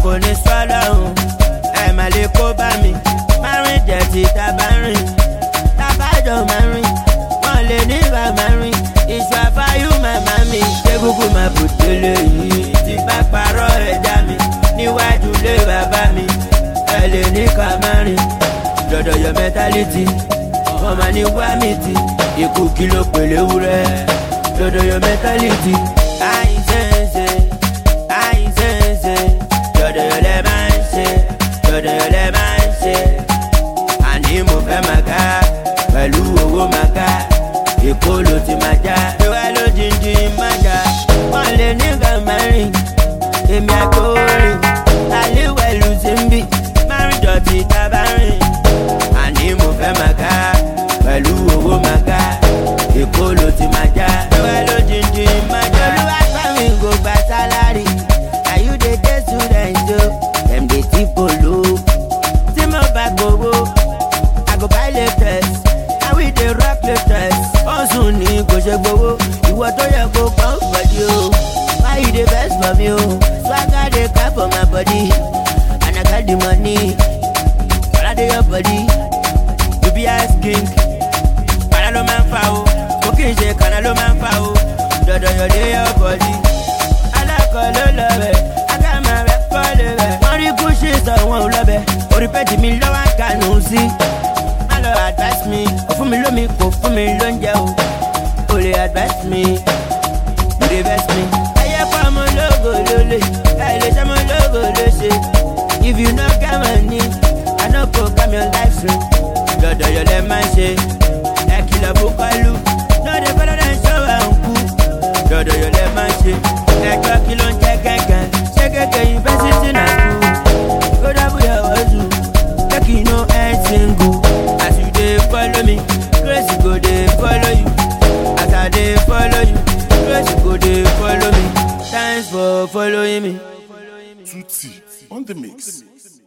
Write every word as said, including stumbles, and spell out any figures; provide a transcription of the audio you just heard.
kò ní sọ́lọ́run ẹ má lè kó bá mi má rìn jẹ́ ti tábà rìn tábàjọ́ má rìn wọ́n lè nígbà má rìn ìṣù àfáyú màmá mi ṣé kúkú máa bù délé yìí tí bá parọ́ ẹ̀dá mi níwájú lé bàbá mi ẹ lè ní ká má rìn dọ̀dọ̀ yọ mẹ́tálítì wọ́n máa ní wá mi tì ikú kí ló pèlè wúrẹ́ dọ̀dọ̀ yọ mẹ́tálítì àìsẹ́nsẹ́ àìsẹ́nsẹ́ dọ̀dọ̀ yọ lẹ́ máa ń ṣe dọ̀dọ̀ yọ lẹ́ máa ń ṣe àní mo fẹ́ máa ká pẹ̀lú owó máa ká èkó ló ti máa já ìwà ló jíjí máa já wọ́n lè ní ká máa rìn èmi àgbórin àléwẹ̀lú ti ń bì máa rìn dọ̀tí tábà rìn àní mo fẹ́ máa ká pẹ̀lú owó máa ká èkó ló ti máa já ìwà ló jíjí máa já olúwa sámi kò gba sálárì àyù dey dey student o dem dey ti polo tí mo bá gbowó I go buy latest and we dey rock latest ọ̀sùn ní kò ṣe gbowó ìwọ tó yẹ kó kàn fọdí o why you dey vex for me o swagger dey cap for my body and I got the money para dey your body you be ice king para ló máa ń fa o kò kí n ṣe kànáà ló máa ń fa o dọ̀dọ̀ yọ̀ dey your body alákọ̀ ló lọ bẹ̀ agáma rẹ̀ kọ́ lè bẹ̀ wọ́n rí kúṣì sọ wọn ò lọ bẹ̀ orí pẹ́ẹ́tì mi lọ́wọ́ kànú sí má lọ advice mi kò fún mi lómi kò fún mi lóúnjẹ o ò lè advice mi you dey vex me. ẹyẹ kọ́ ọmọ lógo ló lè ẹ lè ṣe ọmọ lógo ló ṣe if you no get money I no go come your life soon dọ̀dọ̀ yọ̀ lẹ́ máa ń ṣe ẹ kìlọ̀ bó kọlu no dey follow dem show and kú dọ̀dọ̀ yọ̀ lẹ́ máa ń ṣe ẹjọ́ kí ló ń jẹ́ gángan ṣé kéèké yunifásitì náà kú kó dábò yọ̀ wọ́ọ̀dù make you no end single as you dey follow me grace go dey follow you as I dey follow you grace go dey follow me thanks for following me. Tutti on the mix.